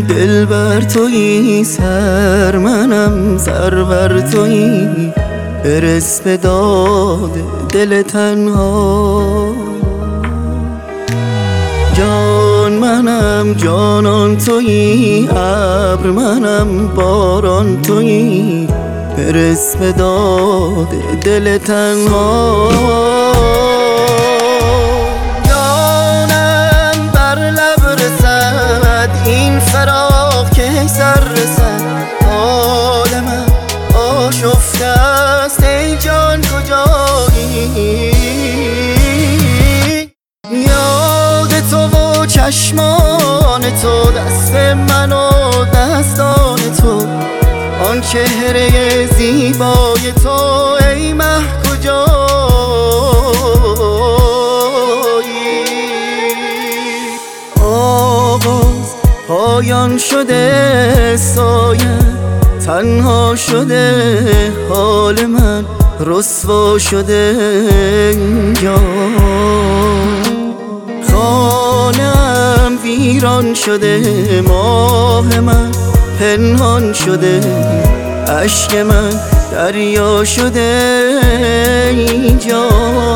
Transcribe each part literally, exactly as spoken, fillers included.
دل بر تویی، سر منم سر بر تویی، برس به داد دل تنها. جان منم جانان تویی، ابر منم باران تویی، برس به داد دل تنها. جانم بر لب رسد این فراق که سر رسد، حال من آشفته است ای جان کجایی. یاد تو و چشمان تو، دست من و دستان تو، آن چهره زیبای تو ای مه کجایی. آغاز پایان شده سایه، تنها شده حال من، رسوا شده اینجا. خانه‌ام ویران شده، ماه من پنهان شده، اشک من دریا شده اینجا.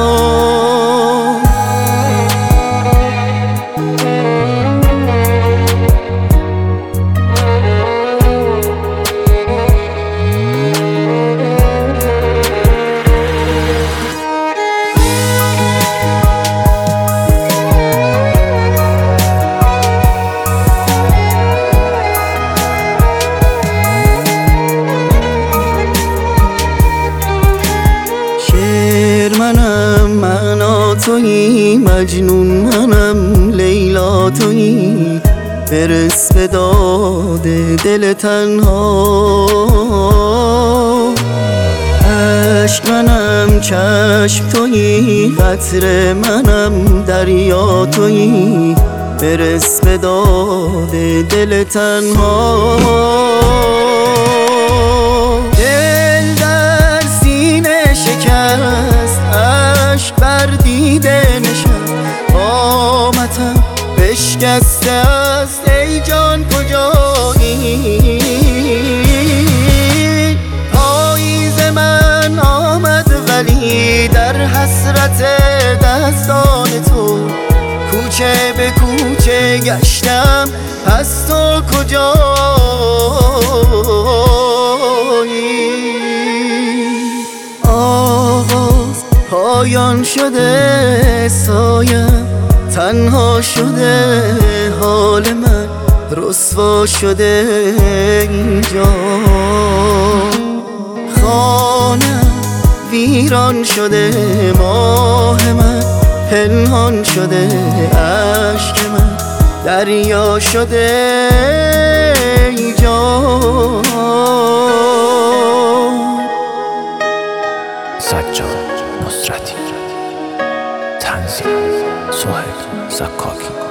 منم معنا تویی، مجنون منم لیلا تویی، برس به داد دل تنها. عشق منم چشم تویی، قطره منم دریا تویی، برس به داد دل تنها. دل در سینه شکست، عشق بر دیده نشست، قامتم بشکسته است ای جان کجایی. پاییز من آمد ولی در حسرت دستان تو، کوچه به کوچه گشتم پس تو کجایی. آغاز پایان شده سایه، تنها شده حال من، رسوا شده اینجا. خانه ویران شده، ماه من پنهان شده، اشک من دریا شده اینجا. سجاد نصرتی، تنظیم سهیل زکاکی.